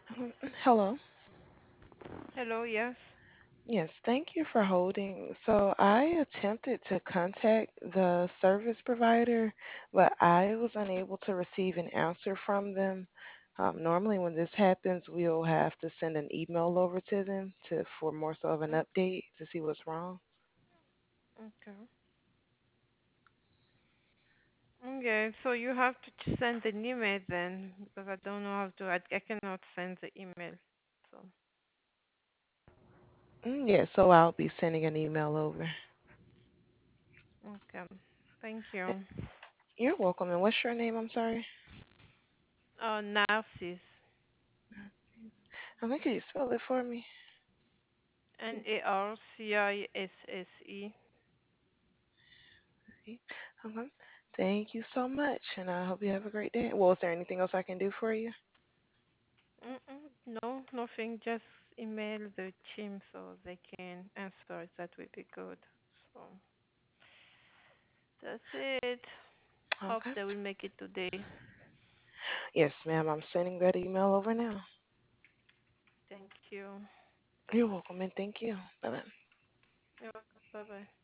Hello. Hello, yes. Yes, thank you for holding. So I attempted to contact the service provider, but I was unable to receive an answer from them. Normally, when this happens, we'll have to send an email over to them for more so of an Mm, update to see what's wrong. okay. Okay, so you have to send an email then, because I don't know how to. I cannot send the email. So, Yeah, so I'll be sending an email over. okay. Thank Uh, you. You're welcome. And what's your name? I'm sorry. Oh, Narcissus. Can you spell it for me? Narcisse. Okay. Thank you so much, and I hope you have a great day. Well, is there anything else I can do for you? No, nothing. Just email the team so they can answer. That will be good. So that's it. Hope Okay. they will make it today. Yes, ma'am. I'm sending that email over now. Thank you. You're welcome, and thank you. Bye bye. You're welcome. Bye bye.